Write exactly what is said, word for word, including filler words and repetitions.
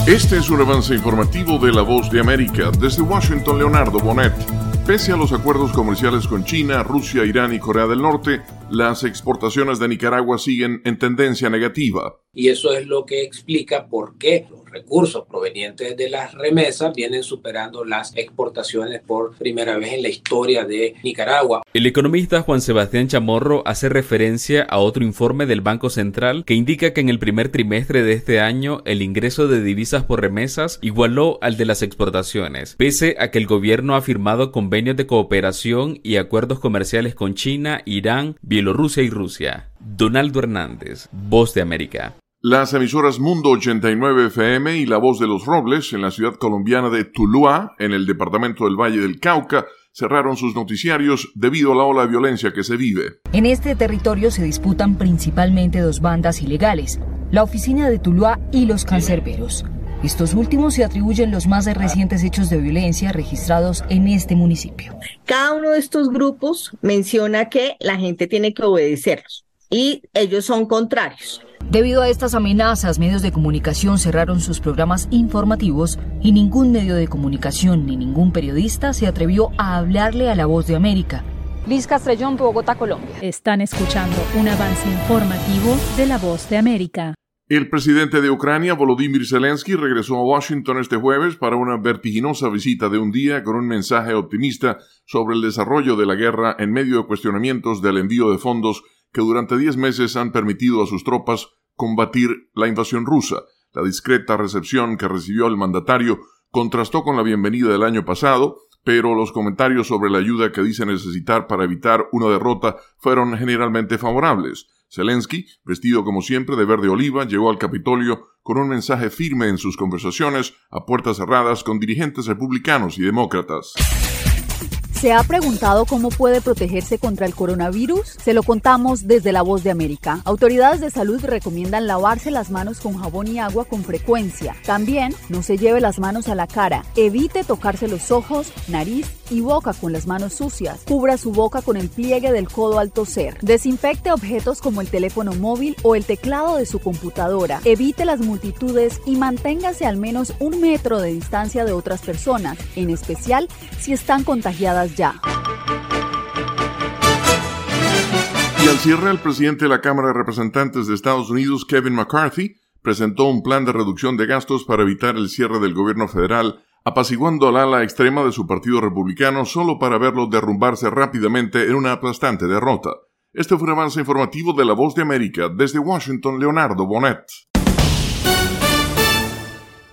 Este es un avance informativo de La Voz de América. Desde Washington, Leonardo Bonet. Pese a los acuerdos comerciales con China, Rusia, Irán y Corea del Norte, las exportaciones de Nicaragua siguen en tendencia negativa. Y eso es lo que explica por qué los recursos provenientes de las remesas vienen superando las exportaciones por primera vez en la historia de Nicaragua. El economista Juan Sebastián Chamorro hace referencia a otro informe del Banco Central que indica que en el primer trimestre de este año el ingreso de divisas por remesas igualó al de las exportaciones, pese a que el gobierno ha firmado convenios de cooperación y acuerdos comerciales con China, Irán, Bielorrusia y Rusia. Donaldo Hernández, Voz de América. Las emisoras Mundo ochenta y nueve F M y La Voz de los Robles, en la ciudad colombiana de Tuluá, en el departamento del Valle del Cauca, cerraron sus noticiarios debido a la ola de violencia que se vive. En este territorio se disputan principalmente dos bandas ilegales, la Oficina de Tuluá y los Cancerberos. Estos últimos se atribuyen los más recientes hechos de violencia registrados en este municipio. Cada uno de estos grupos menciona que la gente tiene que obedecerlos y ellos son contrarios. Debido a estas amenazas, medios de comunicación cerraron sus programas informativos y ningún medio de comunicación ni ningún periodista se atrevió a hablarle a La Voz de América. Liz Castrellón, Bogotá, Colombia. Están escuchando un avance informativo de La Voz de América. El presidente de Ucrania, Volodymyr Zelensky, regresó a Washington este jueves para una vertiginosa visita de un día con un mensaje optimista sobre el desarrollo de la guerra en medio de cuestionamientos del envío de fondos que durante diez meses han permitido a sus tropas combatir la invasión rusa. La discreta recepción que recibió el mandatario contrastó con la bienvenida del año pasado, pero los comentarios sobre la ayuda que dice necesitar para evitar una derrota fueron generalmente favorables. Zelensky, vestido como siempre de verde oliva, llegó al Capitolio con un mensaje firme en sus conversaciones a puertas cerradas con dirigentes republicanos y demócratas. ¿Se ha preguntado cómo puede protegerse contra el coronavirus? Se lo contamos desde La Voz de América. Autoridades de salud recomiendan lavarse las manos con jabón y agua con frecuencia. También no se lleve las manos a la cara. Evite tocarse los ojos, nariz y boca con las manos sucias. Cubra su boca con el pliegue del codo al toser. Desinfecte objetos como el teléfono móvil o el teclado de su computadora. Evite las multitudes y manténgase al menos un metro de distancia de otras personas, en especial si están contagiadas ya. Y al cierre, el presidente de la Cámara de Representantes de Estados Unidos, Kevin McCarthy, presentó un plan de reducción de gastos para evitar el cierre del gobierno federal, apaciguando al ala extrema de su partido republicano solo para verlo derrumbarse rápidamente en una aplastante derrota. Este fue un avance informativo de La Voz de América. Desde Washington, Leonardo Bonet.